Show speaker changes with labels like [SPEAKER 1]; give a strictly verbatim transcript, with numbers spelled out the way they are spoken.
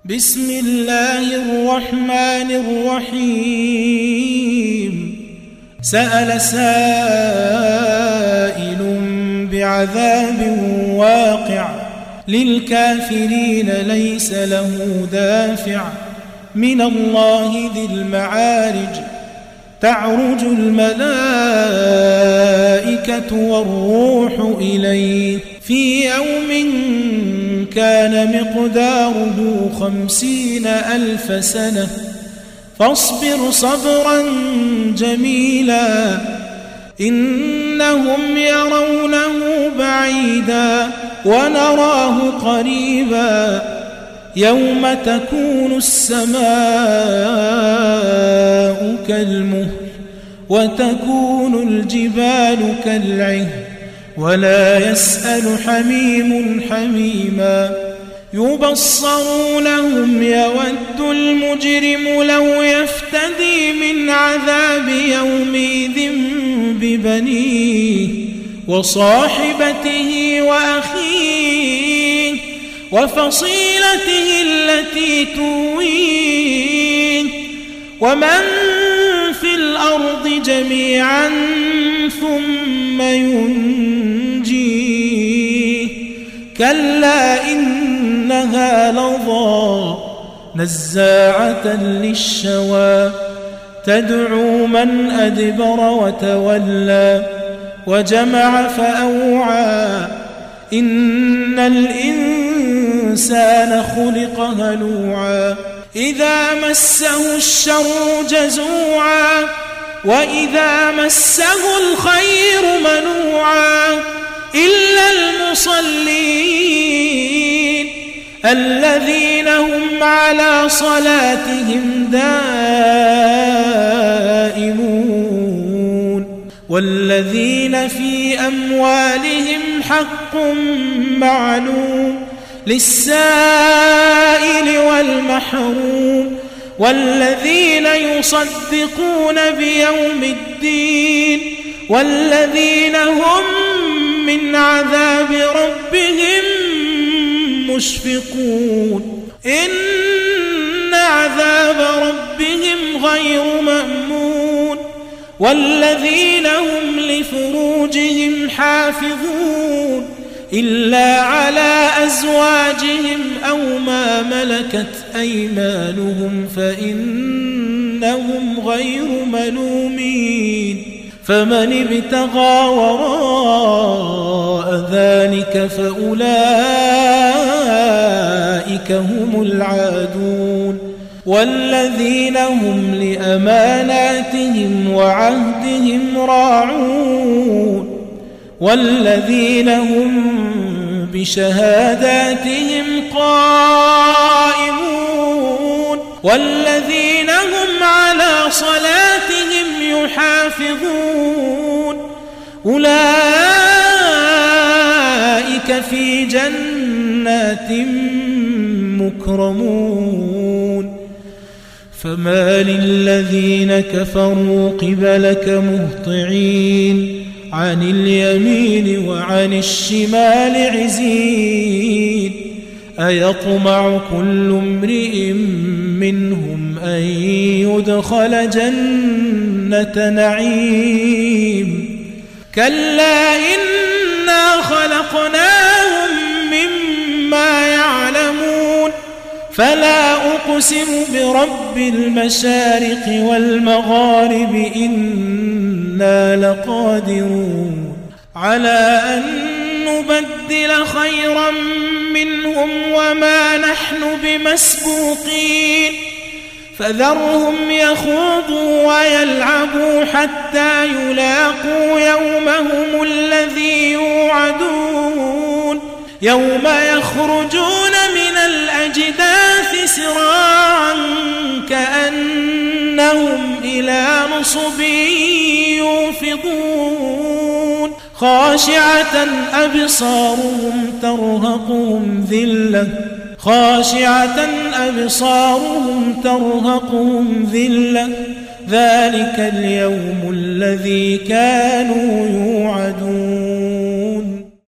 [SPEAKER 1] بسم الله الرحمن الرحيم سأل سائل بعذاب واقع للكافرين ليس له دافع من الله ذي المعارج تعرج الملائكة والروح إليه في يوم كان مقداره خمسين ألف سنة فاصبر صبرا جميلا إنهم يرونه بعيدا ونراه قريبا يوم تكون السماء كالمهل وتكون الجبال كالعهن ولا يسأل حميم حميما يبصرونهم يود المجرم لو يفتدي من عذاب يومئذ ببنيه وصاحبته وأخيه وفصيلته التي تؤويه ومن في الأرض جميعا ثم ينجيه كلا إنها لظى نزاعة للشوى تدعو من أدبر وتولى وجمع فأوعى إن الإنسان خلق هلوعا إذا مسه الشر جزوعا وإذا مسه الخير منوعا إلا المصلين الذين هم على صلاتهم دائمون والذين في أموالهم حق معلوم للسائل والمحروم والذين يصدقون بيوم الدين والذين هم من عذاب ربهم مشفقون إن عذاب ربهم غير مأمون والذين هم لفروجهم حافظون إلا على أزواجهم أو ما ملكت أيمانهم فإنهم غير ملومين فمن ابتغى وراء ذلك فأولئك هم العادون والذين هم لأماناتهم وعهدهم راعون والذين هم بشهاداتهم قائمون والذين هم على صلاتهم يحافظون أولئك في جنات مكرمون فما للذين كفروا قبلك مهطعين عن اليمين وعن الشمال عزين أيطمع كل امرئ منهم أن يدخل جنة نعيم كلا إنا خلقناهم مما يعلمون فلا أقسم برب المشارق والمغارب إنا لقادرون على أن نبدل خيرا منهم وما نحن بمسبوقين فذرهم يخوضوا ويلعبوا حتى يلاقوا يومهم الذي يوعدون يوم يخرجون من الأجداث سراعا كأنهم إلى نصب يوفضون خاشعة أبصارهم ترهقهم ذلة خاشعة أبصارهم ترهقهم ذلة ذلك اليوم الذي كانوا يوعدون